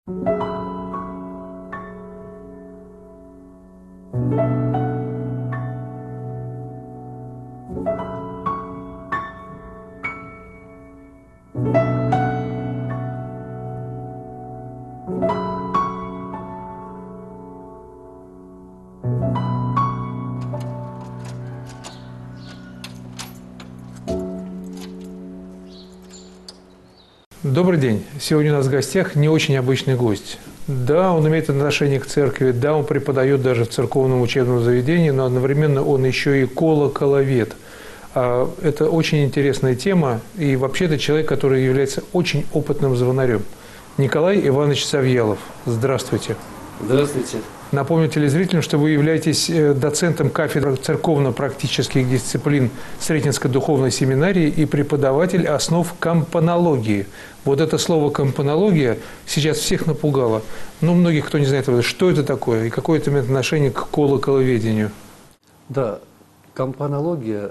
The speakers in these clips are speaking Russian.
Добрый день. Сегодня у нас в гостях не очень обычный гость. Да, он имеет отношение к церкви, да, он преподает даже в церковном учебном заведении, но одновременно он еще и колоколовед. Это очень интересная тема, и вообще это человек, который является очень опытным звонарем. Николай Иванович Савьялов. Здравствуйте. Здравствуйте. Напомню телезрителям, что вы являетесь доцентом кафедры церковно-практических дисциплин Сретенской духовной семинарии и преподаватель основ кампанологии. Вот это слово «кампанология» сейчас всех напугало. Но многих, кто не знает, что это такое и какое это имеет отношение к колоколоведению. Да, кампанология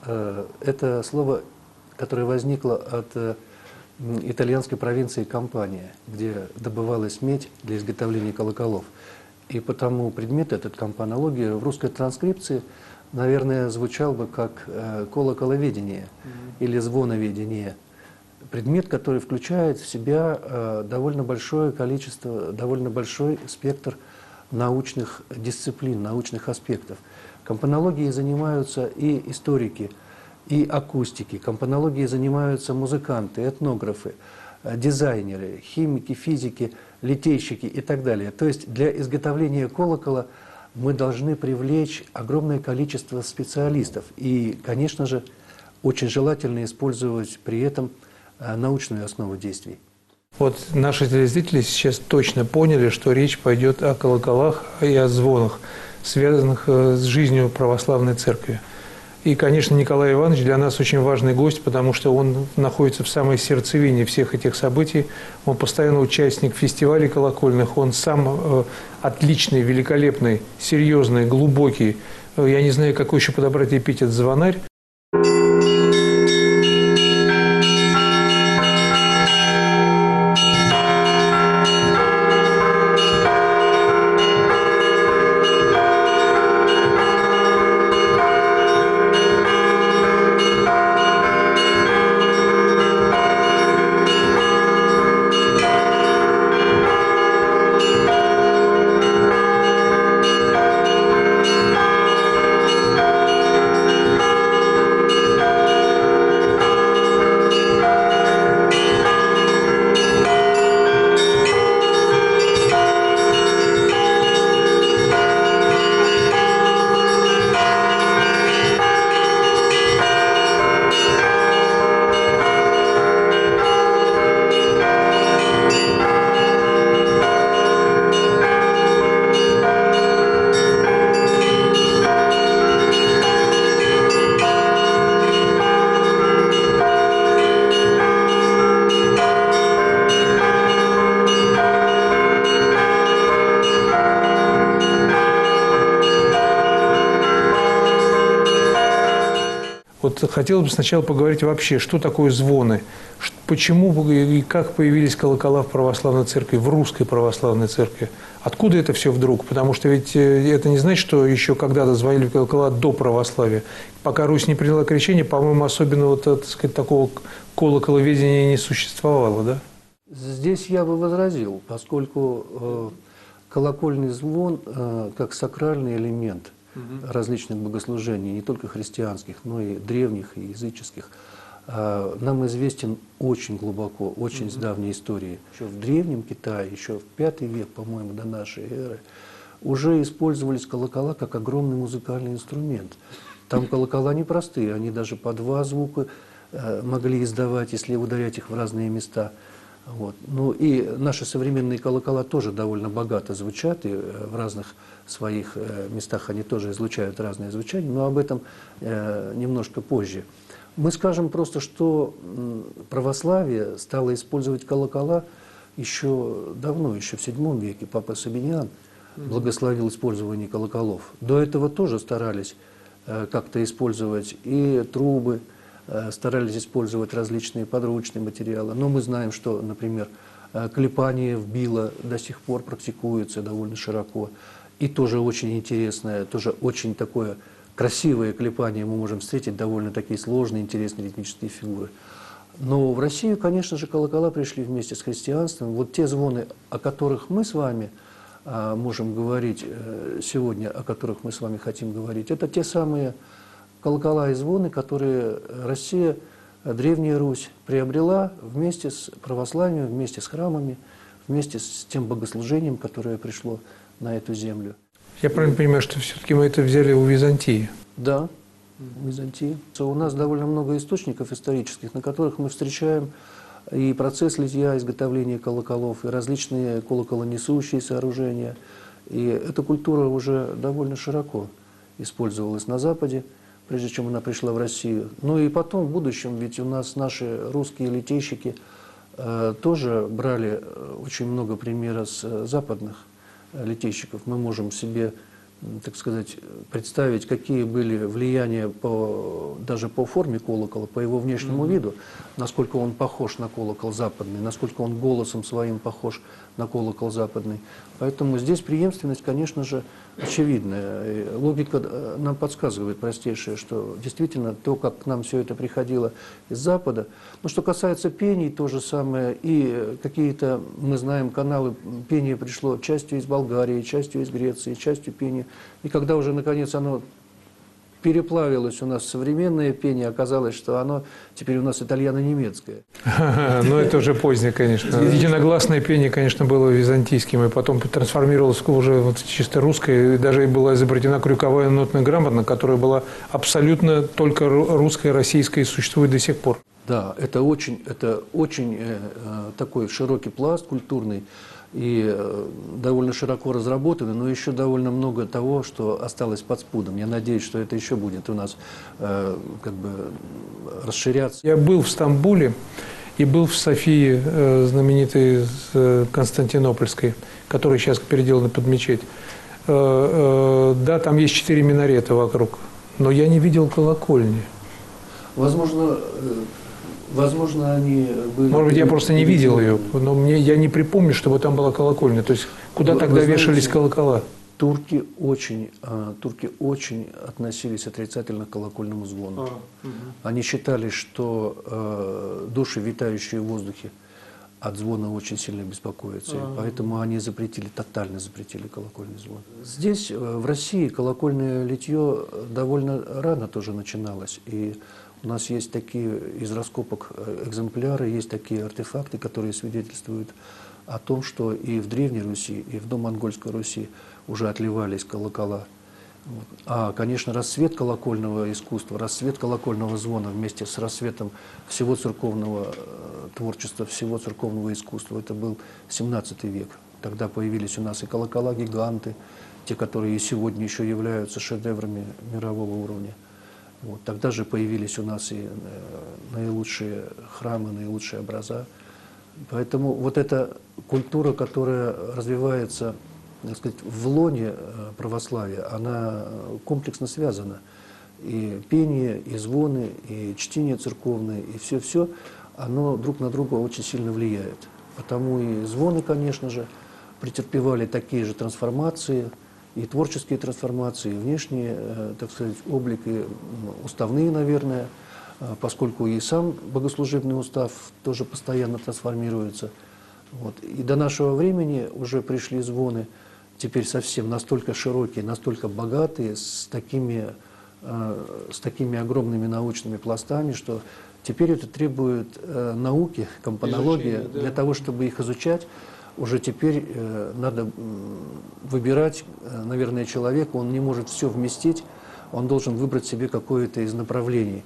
– это слово, которое возникло от итальянской провинции Кампания, где добывалась медь для изготовления колоколов. И потому предмет этот, кампанология, в русской транскрипции, наверное, звучал бы как колоколоведение или звоноведение. Предмет, который включает в себя довольно большое количество, довольно большой спектр научных дисциплин, научных аспектов. Кампанологией занимаются и историки, и акустики. Кампанологией занимаются музыканты, этнографы, дизайнеры, химики, физики, литейщики и так далее. То есть для изготовления колокола мы должны привлечь огромное количество специалистов. И, конечно же, очень желательно использовать при этом научную основу действий. Вот наши телезрители сейчас точно поняли, что речь пойдет о колоколах и о звонах, связанных с жизнью православной церкви. И, конечно, Николай Иванович для нас очень важный гость, потому что он находится в самой сердцевине всех этих событий. Он постоянно участник фестивалей колокольных, он сам отличный, великолепный, серьезный, глубокий. Я не знаю, какой еще подобрать эпитет, звонарь. Вот хотелось бы сначала поговорить вообще, что такое звоны, почему и как появились колокола в православной церкви, в русской православной церкви. Откуда это все вдруг? Потому что ведь это не значит, что еще когда-то звонили колокола до православия. Пока Русь не приняла крещение, по-моему, особенно так сказать, такого колоколоведения не существовало, да? Здесь я бы возразил, поскольку колокольный звон как сакральный элемент различных богослужений, не только христианских, но и древних, и языческих, нам известен очень глубоко, очень с давней истории. Еще в Древнем Китае, еще в V век, по-моему, до нашей эры, уже использовались колокола как огромный музыкальный инструмент. Там колокола непростые, они даже по 2 звука могли издавать, если ударять их в разные места. Вот. Ну и наши современные колокола тоже довольно богато звучат, и в разных своих местах они тоже излучают разные звучания, но об этом немножко позже. Мы скажем просто, что православие стало использовать колокола еще давно, еще в VII веке. Папа Сабиниан благословил использование колоколов. До этого тоже старались как-то использовать и трубы, старались использовать различные подручные материалы. Но мы знаем, что, например, Клепание в било до сих пор практикуется довольно широко. И тоже очень интересное, тоже очень такое красивое клепание мы можем встретить, довольно такие сложные, интересные ритмические фигуры. Но в Россию, конечно же, колокола пришли вместе с христианством. Вот те звоны, о которых мы с вами можем говорить сегодня, о которых мы с вами хотим говорить, это те самые колокола и звоны, которые Россия, Древняя Русь приобрела вместе с православием, вместе с храмами, вместе с тем богослужением, которое пришло на эту землю. Я правильно понимаю, что все-таки мы это взяли у Византии? Да, в Византии. У нас довольно много источников исторических, на которых мы встречаем и процесс литья, изготовления колоколов, и различные колоколонесущие сооружения. И эта культура уже довольно широко использовалась на Западе, прежде чем она пришла в Россию. Ну и потом, в будущем, ведь у нас наши русские литейщики тоже брали очень много примера с западных литейщиков. Мы можем себе, так сказать, представить, какие были влияния даже по форме колокола, по его внешнему виду, насколько он похож на колокол западный, насколько он голосом своим похож на колокол западный. Поэтому здесь преемственность, конечно же, очевидная. Логика нам подсказывает простейшее, что действительно то, как к нам все это приходило из Запада. Но что касается пений, то же самое. И какие-то, мы знаем, каналы пения пришло частью из Болгарии, частью из Греции, частью пения. И когда уже, наконец, оно переплавилось у нас в современное пение, оказалось, что оно теперь у нас итальяно-немецкое. Ну, это уже позднее, конечно. Единогласное пение, конечно, было византийским, и потом трансформировалось уже вот чисто русское. И даже была изобретена крюковая нотная грамота, которая была абсолютно только русская, российская и существует до сих пор. Да, это очень такой широкий пласт культурный и довольно широко разработанный, но еще довольно много того, что осталось под спудом. Я надеюсь, что это еще будет у нас как бы расширяться. Я был в Стамбуле и был в Софии, знаменитой Константинопольской, которая сейчас переделана под мечеть. Да, там есть 4 минарета вокруг, но я не видел колокольни. Возможно, они были... Может быть, я просто не видел ее, но я не припомню, чтобы там была колокольня. То есть, куда тогда вешались колокола? Турки очень относились отрицательно к колокольному звону. Они считали, что души, витающие в воздухе, от звона очень сильно беспокоятся. И поэтому они тотально запретили колокольный звон. Здесь, в России, колокольное литье довольно рано тоже начиналось. И у нас есть такие из раскопок экземпляры, есть такие артефакты, которые свидетельствуют о том, что и в Древней Руси, и в домонгольской Руси уже отливались колокола. А, конечно, расцвет колокольного искусства, расцвет колокольного звона вместе с расцветом всего церковного творчества, всего церковного искусства, это был 17 век. Тогда появились у нас и колокола-гиганты, те, которые и сегодня еще являются шедеврами мирового уровня. Вот. Тогда же появились у нас и наилучшие храмы, наилучшие образа. Поэтому вот эта культура, которая развивается, так сказать, в лоне православия, она комплексно связана. И пение, и звоны, и чтение церковное, и все-все, оно друг на друга очень сильно влияет. Потому и звоны, конечно же, претерпевали такие же трансформации, и творческие трансформации, и внешние, так сказать, облик, и уставные, наверное, поскольку и сам богослужебный устав тоже постоянно трансформируется. Вот. И до нашего времени уже пришли звоны, теперь совсем настолько широкие, настолько богатые, с такими огромными научными пластами, что теперь это требует науки, компонологии, да. Для того, чтобы их изучать. Уже теперь надо выбирать, наверное, человека, он не может все вместить, он должен выбрать себе какое-то из направлений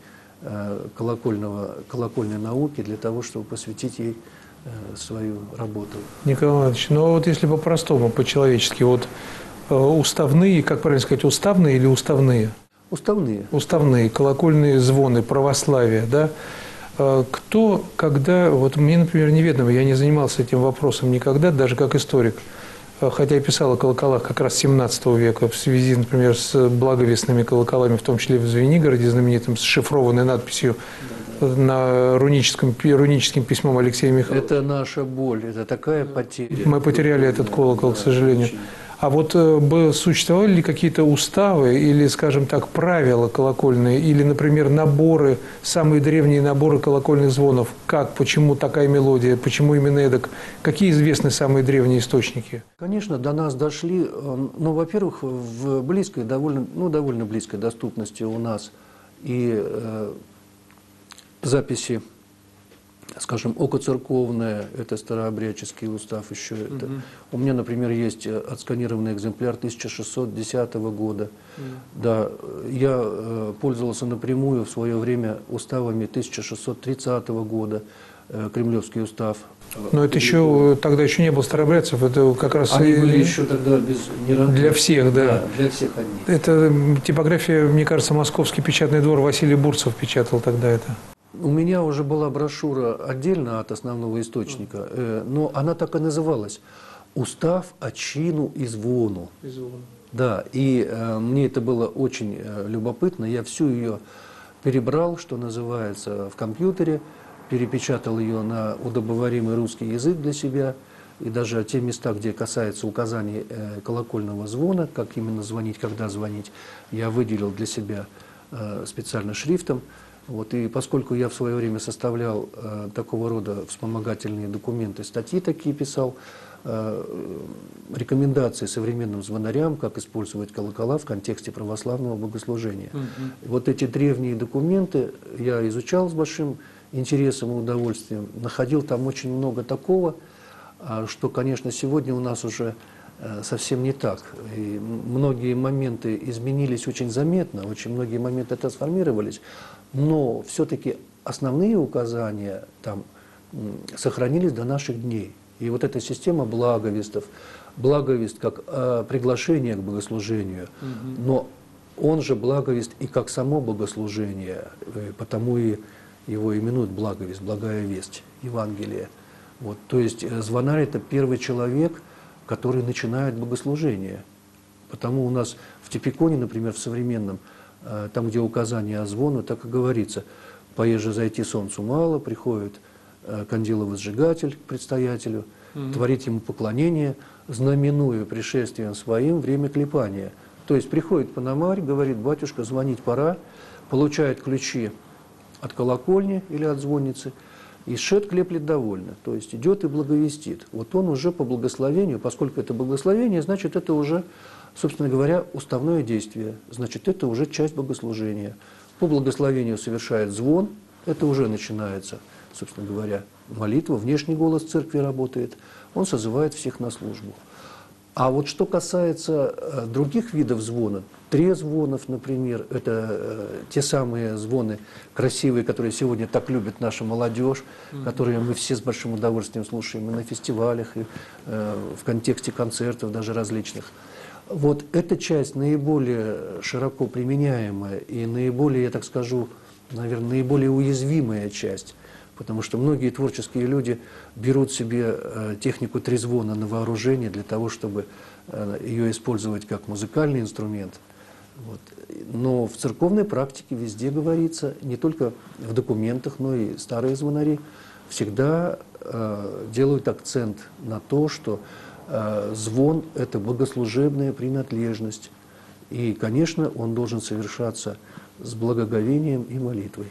колокольной науки для того, чтобы посвятить ей свою работу. Николай Иванович, ну вот если по-простому, по-человечески, вот уставные, как правильно сказать, уставные или уставные? Уставные. Уставные, колокольные звоны, православие, да? Кто, когда, вот мне, например, неведомо, я не занимался этим вопросом никогда, даже как историк, хотя я писал о колоколах как раз 17 века в связи, например, с благовестными колоколами, в том числе в Звенигороде знаменитым, с шифрованной надписью руническим письмом Алексея Михайловича. Это наша боль, это такая потеря. Мы потеряли этот колокол, к сожалению. Очень. А вот существовали ли какие-то уставы или, скажем так, правила колокольные, или, например, наборы, самые древние наборы колокольных звонов? Как, почему такая мелодия, почему именно эдак? Какие известны самые древние источники? Конечно, до нас дошли, ну, во-первых, в близкой, довольно близкой доступности у нас и записи, скажем, окоцерковная, это старообрядческий устав еще. Это. У меня, например, есть отсканированный экземпляр 1610 года. Да, я пользовался напрямую в свое время уставами 1630 года, Кремлевский устав. Но это еще, тогда еще не было старообрядцев, это как раз... Они были еще тогда для всех, да. Да, для всех одни. Это типография, мне кажется, Московский печатный двор Василий Бурцев печатал тогда это. У меня уже была брошюра отдельно от основного источника, но она так и называлась «Устав о чину и звону». Да, и мне это было очень любопытно. Я всю ее перебрал, что называется, в компьютере, перепечатал ее на удобоваримый русский язык для себя. И даже те места, где касается указаний колокольного звона, как именно звонить, когда звонить, я выделил для себя специально шрифтом. Вот, и поскольку я в свое время составлял такого рода вспомогательные документы, статьи такие писал, рекомендации современным звонарям, как использовать колокола в контексте православного богослужения. Вот эти древние документы я изучал с большим интересом и удовольствием, находил там очень много такого, что, конечно, сегодня у нас уже совсем не так. И многие моменты изменились очень заметно, очень многие моменты трансформировались, но все-таки основные указания там сохранились до наших дней. И вот эта система благовестов, благовест как приглашение к богослужению, но он же благовест и как само богослужение, потому и его именуют благовест, благая весть, Евангелие. Вот, то есть звонарь – это первый человек, который начинает богослужение. Потому у нас в Типиконе, например, в современном, там, где указание о звону, так и говорится: «Поеже зайти солнцу мало, приходит кандиловозжигатель к предстоятелю, творит ему поклонение, знаменуя пришествием своим время клепания». То есть приходит пономарь, говорит: «Батюшка, звонить пора», получает ключи от колокольни или от звонницы, и шед клеплет довольно, то есть идет и благовестит. Вот он уже по благословению, поскольку это благословение, значит, это уже, собственно говоря, уставное действие, значит, это уже часть богослужения. По благословению совершает звон, это уже начинается, собственно говоря, молитва, внешний голос церкви работает, он созывает всех на службу. А вот что касается других видов звона, трезвонов, например, это те самые звоны красивые, которые сегодня так любит наша молодежь, которые мы все с большим удовольствием слушаем и на фестивалях, и в контексте концертов даже различных. Вот эта часть наиболее широко применяемая и наиболее, я так скажу, наверное, наиболее уязвимая часть. Потому что многие творческие люди берут себе технику трезвона на вооружение для того, чтобы ее использовать как музыкальный инструмент. Вот. Но в церковной практике везде говорится, не только в документах, но и старые звонари всегда делают акцент на то, что звон – это богослужебная принадлежность. И, конечно, он должен совершаться с благоговением и молитвой.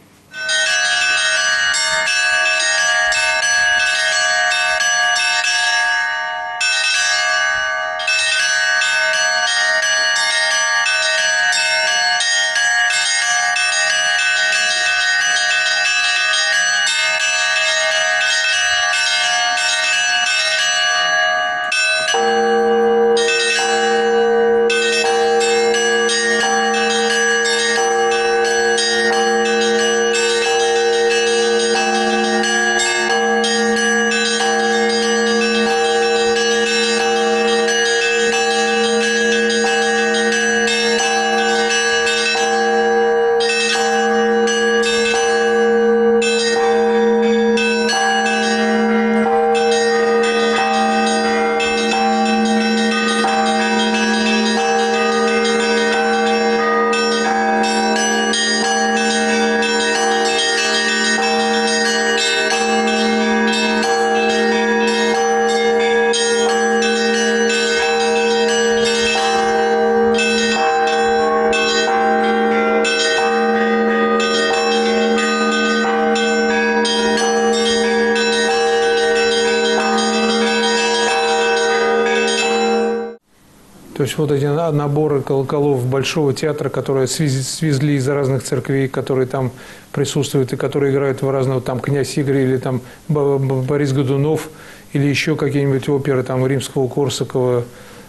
То есть вот эти наборы колоколов Большого театра, которые свезли из разных церквей, которые там присутствуют и которые играют в разного, там князь Игорь или там Борис Годунов, или еще какие-нибудь оперы там Римского-Корсакова,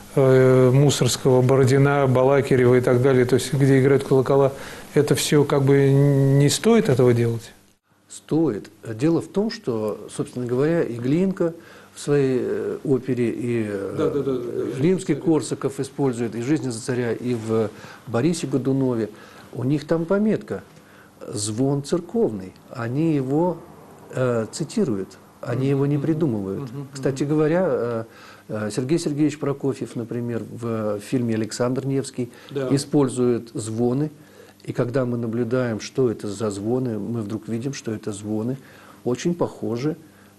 Мусорского, Бородина, Балакирева и так далее, то есть где играют колокола, это все как бы не стоит этого делать? Стоит. Дело в том, что, собственно говоря, и Глинка в своей опере, и Римский-Корсаков использует, и в «Жизни за царя», и в Борисе Годунове. У них там пометка «Звон церковный». Они его цитируют, они его не придумывают. Кстати говоря, Сергей Сергеевич Прокофьев, например, в фильме «Александр Невский» использует звоны. И когда мы наблюдаем, что это за звоны, мы вдруг видим, что это звоны очень похожи,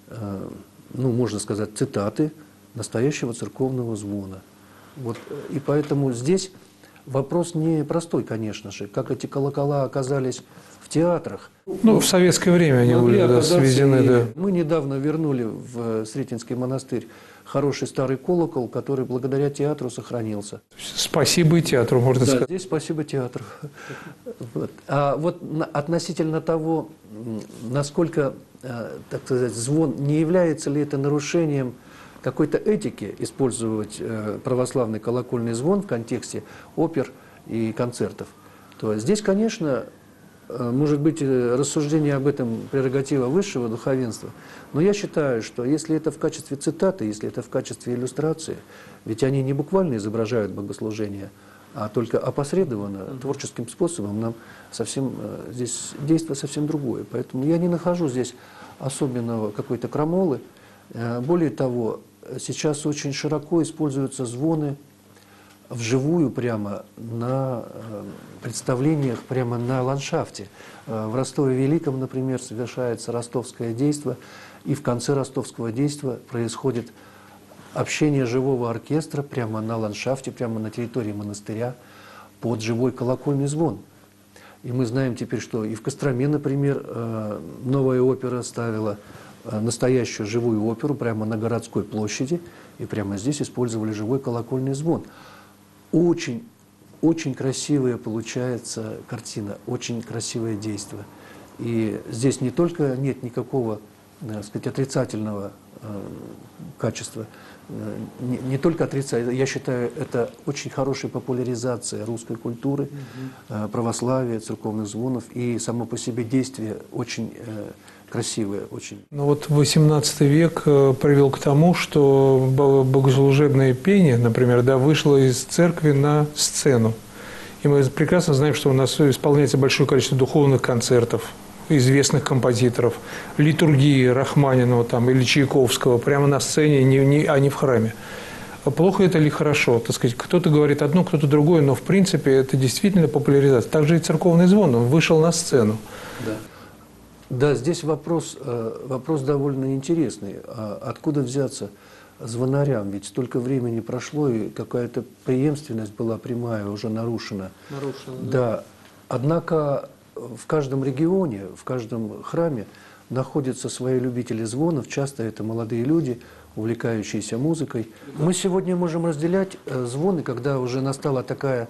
ну, можно сказать, цитаты настоящего церковного звона. Вот. И поэтому здесь вопрос не простой, конечно же, как эти колокола оказались в театрах. Ну, в советское время они были свезены, да. Мы недавно вернули в Сретенский монастырь хороший старый колокол, который благодаря театру сохранился. Спасибо и театру, можно сказать. Здесь спасибо театру. Вот. А вот относительно того, насколько, так сказать, звон, не является ли это нарушением какой-то этики использовать православный колокольный звон в контексте опер и концертов, то здесь, конечно, может быть, рассуждение об этом прерогатива высшего духовенства, но я считаю, что если это в качестве цитаты, если это в качестве иллюстрации, ведь они не буквально изображают богослужение, а только опосредованно, творческим способом, нам совсем, здесь действие совсем другое. Поэтому я не нахожу здесь особенного какой-то крамолы. Более того, сейчас очень широко используются звоны вживую прямо на представлениях, прямо на ландшафте. В Ростове-Великом, например, совершается ростовское действо, и в конце ростовского действа происходит общение живого оркестра прямо на ландшафте, прямо на территории монастыря под живой колокольный звон. И мы знаем теперь, что и в Костроме, например, новая опера ставила настоящую живую оперу прямо на городской площади, и прямо здесь использовали живой колокольный звон. Очень, очень красивая получается картина, очень красивое действие. И здесь не только нет никакого, так сказать, отрицательного качества, не только отрицательного, я считаю, это очень хорошая популяризация русской культуры, православия, церковных звонов, и само по себе действие очень красивое. Очень. Ну вот XVIII век привел к тому, что богослужебное пение, например, да, вышло из церкви на сцену. И мы прекрасно знаем, что у нас исполняется большое количество духовных концертов, известных композиторов, литургии Рахманинова там, или Чайковского прямо на сцене, а не в храме. Плохо это или хорошо? Так сказать, кто-то говорит одно, кто-то другое, но в принципе это действительно популяризация. Также и церковный звон, он вышел на сцену. Да. Да, здесь вопрос довольно интересный. Откуда взяться звонарям? Ведь столько времени прошло, и какая-то преемственность была прямая, уже нарушена. Да. Однако в каждом регионе, в каждом храме находятся свои любители звонов. Часто это молодые люди, увлекающиеся музыкой. Мы сегодня можем разделять звоны, когда уже настала такая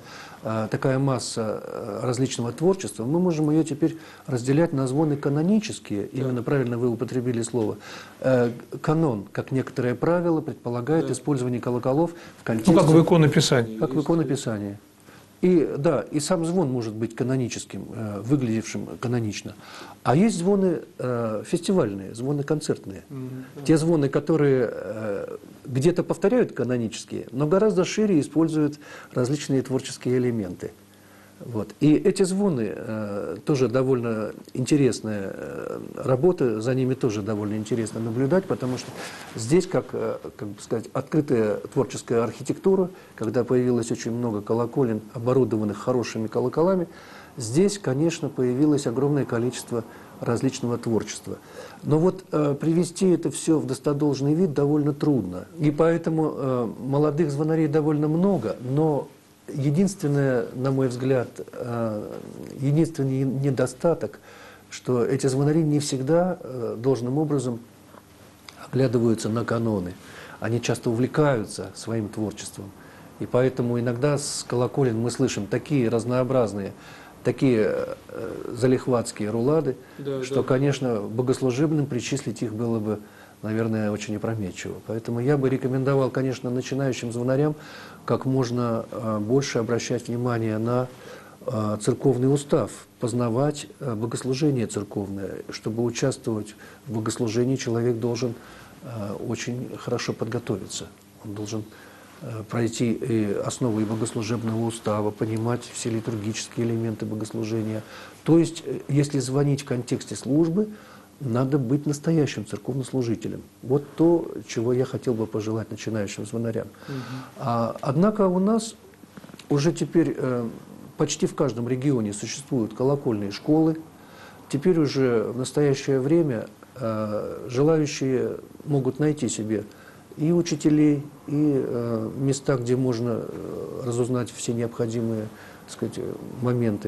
масса различного творчества, мы можем ее теперь разделять на звоны канонические, именно правильно вы употребили слово. Канон, как некоторое правило, предполагает использование колоколов в контексте... Ну, как в иконописании. Как в иконописании. И, да, и сам звон может быть каноническим, выглядевшим канонично. А есть звоны фестивальные, звоны концертные. Те звоны, которые где-то повторяют канонические, но гораздо шире используют различные творческие элементы. Вот. И эти звоны тоже довольно интересная работа, за ними тоже довольно интересно наблюдать, потому что здесь, как бы сказать, открытая творческая архитектура, когда появилось очень много колоколен, оборудованных хорошими колоколами, здесь, конечно, появилось огромное количество различного творчества. Но вот привести это все в достодолжный вид довольно трудно. И поэтому молодых звонарей довольно много, но единственное, на мой взгляд, единственный недостаток, что эти звонари не всегда должным образом оглядываются на каноны. Они часто увлекаются своим творчеством. И поэтому иногда с колоколен мы слышим такие разнообразные, такие залихватские рулады, что, конечно, богослужебным причислить их было бы, наверное, очень опрометчиво. Поэтому я бы рекомендовал, конечно, начинающим звонарям как можно больше обращать внимание на церковный устав, познавать богослужение церковное. Чтобы участвовать в богослужении, человек должен очень хорошо подготовиться. Он должен пройти и основы и богослужебного устава, понимать все литургические элементы богослужения. То есть, если звонить в контексте службы, надо быть настоящим церковнослужителем. Вот то, чего я хотел бы пожелать начинающим звонарям. Однако у нас уже теперь почти в каждом регионе существуют колокольные школы. Теперь уже в настоящее время желающие могут найти себе и учителей, и места, где можно разузнать все необходимые, так сказать, моменты.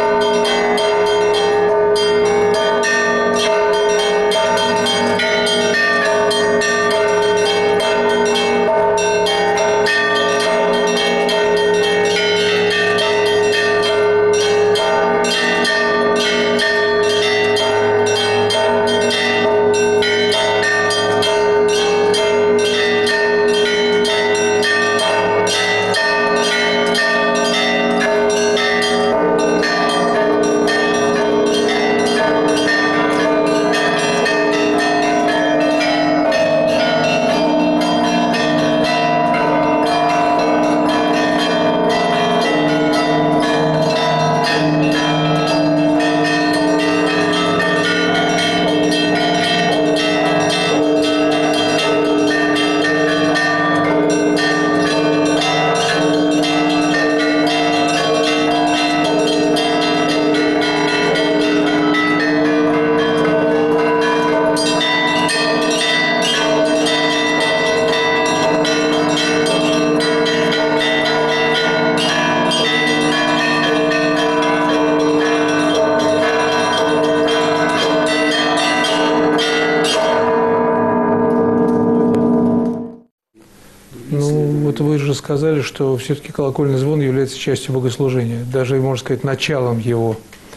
Вы же сказали, что все-таки колокольный звон является частью богослужения, даже, можно сказать, началом его.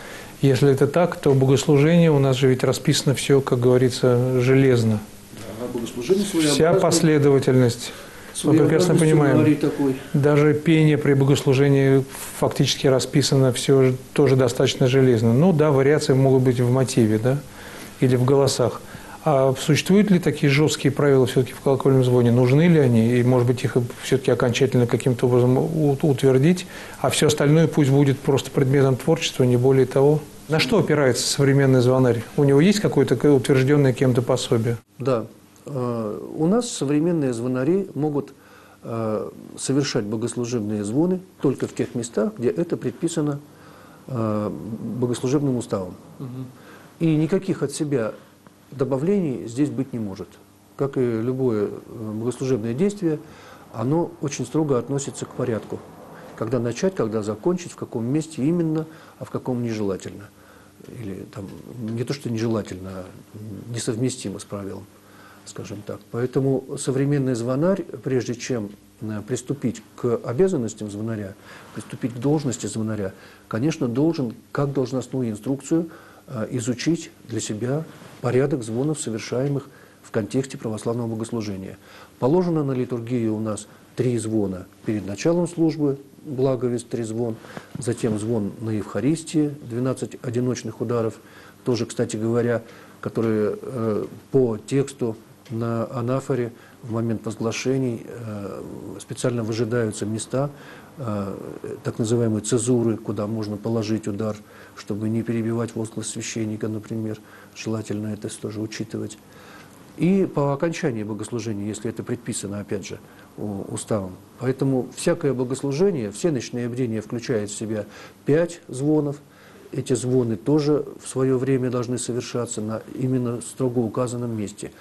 Если это так, то богослужение у нас же ведь расписано все, как говорится, железно. Да, богослужение вся последовательность. Мы прекрасно понимаем, даже пение при богослужении фактически расписано все тоже достаточно железно. Ну да, вариации могут быть в мотиве, да, или в голосах. А существуют ли такие жесткие правила все-таки в колокольном звоне? Нужны ли они? И, может быть, их все-таки окончательно каким-то образом утвердить, а все остальное пусть будет просто предметом творчества, не более того? На что опирается современный звонарь? У него есть какое-то утвержденное кем-то пособие? Да. У нас современные звонари могут совершать богослужебные звоны только в тех местах, где это предписано богослужебным уставом. И никаких от себя добавлений здесь быть не может. Как и любое богослужебное действие, оно очень строго относится к порядку. Когда начать, когда закончить, в каком месте именно, а в каком нежелательно. Или там, не то, что нежелательно, а несовместимо с правилом, скажем так. Поэтому современный звонарь, прежде чем приступить к обязанностям звонаря, приступить к должности звонаря, конечно, должен, как должностную инструкцию, изучить для себя порядок звонов, совершаемых в контексте православного богослужения. Положено на литургию у нас 3 звона перед началом службы, благовест, 3 звон, затем звон на Евхаристии, 12 одиночных ударов, тоже, кстати говоря, которые по тексту на анафоре в момент возглашений специально выжидаются места, так называемые цезуры, куда можно положить удар, чтобы не перебивать возглас священника, например. Желательно это тоже учитывать. И по окончании богослужения, если это предписано, опять же, уставом. Поэтому всякое богослужение, все ночные бдения включают в себя 5 звонов. Эти звоны тоже в свое время должны совершаться на именно строго указанном месте.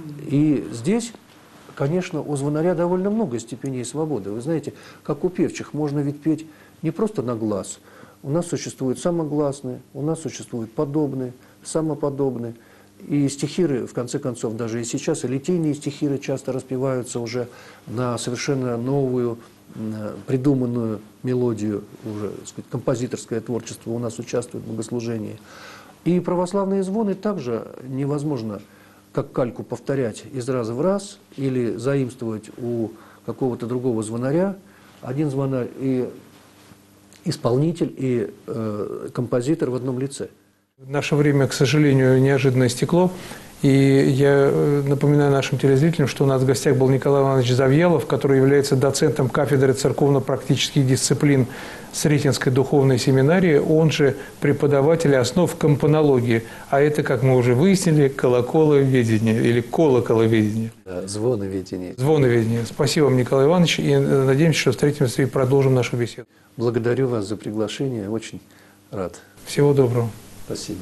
И здесь, конечно, у звонаря довольно много степеней свободы. Вы знаете, как у певчих, можно ведь петь не просто на глаз. У нас существуют самогласные, у нас существуют подобные, самоподобные. И стихиры, в конце концов, даже и сейчас, и литейные стихиры часто распеваются уже на совершенно новую придуманную мелодию, уже, так сказать, композиторское творчество у нас участвует в богослужении. И православные звоны также невозможно как кальку повторять из раза в раз или заимствовать у какого-то другого звонаря. Один звонарь и исполнитель, и композитор в одном лице. В наше время, к сожалению, неожиданно истекло. И я напоминаю нашим телезрителям, что у нас в гостях был Николай Иванович Завьялов, который является доцентом кафедры церковно-практических дисциплин Сретенской духовной семинарии, он же преподаватель основ компонологии. А это, как мы уже выяснили, колоколоведение или колоколоведение. Звоноведение. Звоноведение. Спасибо вам, Николай Иванович, и надеемся, что встретимся и продолжим нашу беседу. Благодарю вас за приглашение, очень рад. Всего доброго. Спасибо.